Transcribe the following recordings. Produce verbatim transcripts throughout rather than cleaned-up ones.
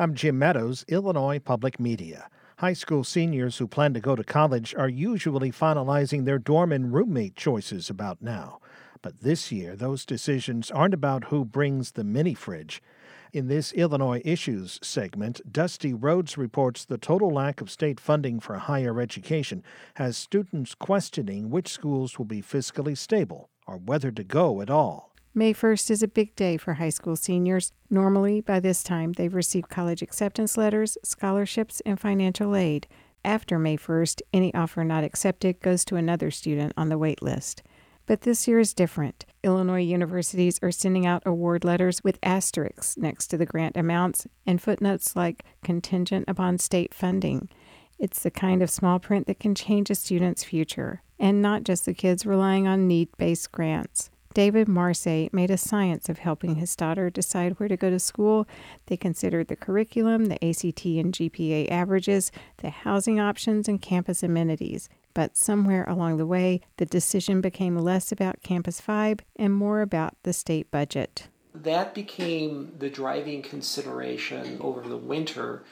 I'm Jim Meadows, Illinois Public Media. High school seniors who plan to go to college are usually finalizing their dorm and roommate choices about now. But this year, those decisions aren't about who brings the mini fridge. In this Illinois Issues segment, Dusty Rhodes reports the total lack of state funding for higher education has students questioning which schools will be fiscally stable or whether to go at all. May first is a big day for high school seniors. Normally, by this time, they've received college acceptance letters, scholarships, and financial aid. After May first, any offer not accepted goes to another student on the wait list. But this year is different. Illinois universities are sending out award letters with asterisks next to the grant amounts and footnotes like contingent upon state funding. It's the kind of small print that can change a student's future, and not just the kids relying on need-based grants. David Marseille made a science of helping his daughter decide where to go to school. They considered the curriculum, the A C T and G P A averages, the housing options, and campus amenities. But somewhere along the way, the decision became less about campus vibe and more about the state budget. That became the driving consideration over the winter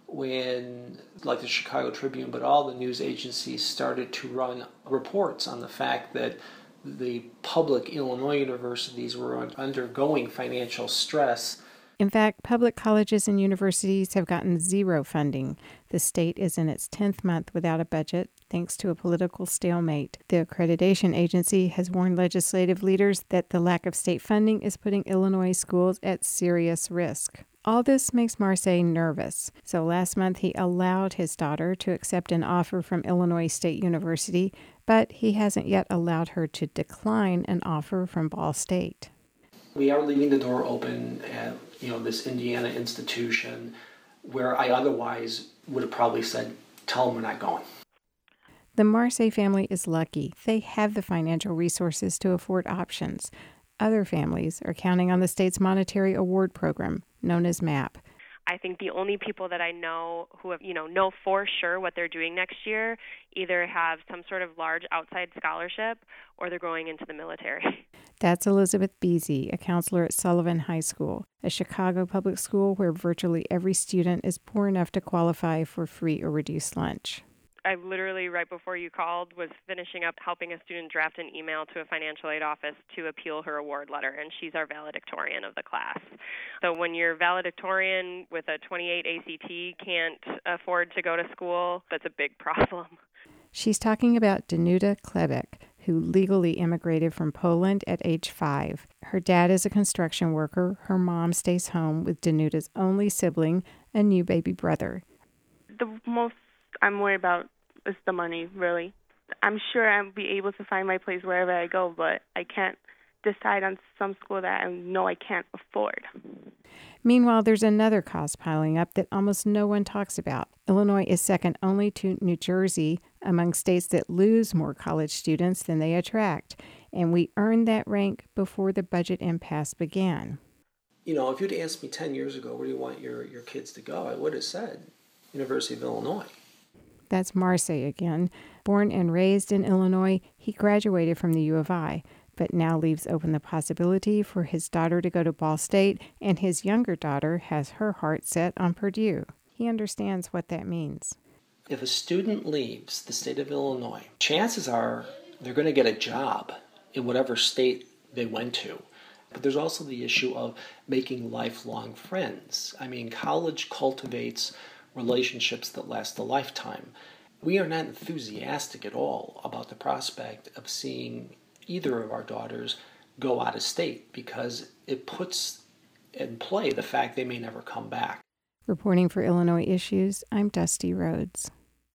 when, like the Chicago Tribune, but all the news agencies started to run reports on the fact that the public Illinois universities were undergoing financial stress. In fact, public colleges and universities have gotten zero funding. The state is in its tenth month without a budget, thanks to a political stalemate. The accreditation agency has warned legislative leaders that the lack of state funding is putting Illinois schools at serious risk. All this makes Marseille nervous. So last month he allowed his daughter to accept an offer from Illinois State University, but he hasn't yet allowed her to decline an offer from Ball State. We are leaving the door open at, you know, this Indiana institution where I otherwise would have probably said, tell them we're not going. The Marseille family is lucky. They have the financial resources to afford options. Other families are counting on the state's monetary award program, known as MAP. I think the only people that I know who have, you know, know for sure what they're doing next year either have some sort of large outside scholarship or they're going into the military. That's Elizabeth Beasy, a counselor at Sullivan High School, a Chicago public school where virtually every student is poor enough to qualify for free or reduced lunch. I literally, right before you called, was finishing up helping a student draft an email to a financial aid office to appeal her award letter, and she's our valedictorian of the class. So when your valedictorian with a twenty-eight A C T can't afford to go to school, that's a big problem. She's talking about Danuta Klebek, who legally immigrated from Poland at age five. Her dad is a construction worker. Her mom stays home with Danuta's only sibling, a new baby brother. The most I'm worried about is the money, really. I'm sure I'll be able to find my place wherever I go, but I can't decide on some school that I know I can't afford. Meanwhile, there's another cost piling up that almost no one talks about. Illinois is second only to New Jersey among states that lose more college students than they attract, and we earned that rank before the budget impasse began. You know, if you'd asked me ten years ago, where do you want your, your kids to go, I would have said University of Illinois. That's Marseille again. Born and raised in Illinois, he graduated from the U of I, but now leaves open the possibility for his daughter to go to Ball State, and his younger daughter has her heart set on Purdue. He understands what that means. If a student leaves the state of Illinois, chances are they're going to get a job in whatever state they went to. But there's also the issue of making lifelong friends. I mean, college cultivates relationships that last a lifetime. We are not enthusiastic at all about the prospect of seeing either of our daughters go out of state because it puts in play the fact they may never come back. Reporting for Illinois Issues, I'm Dusty Rhodes.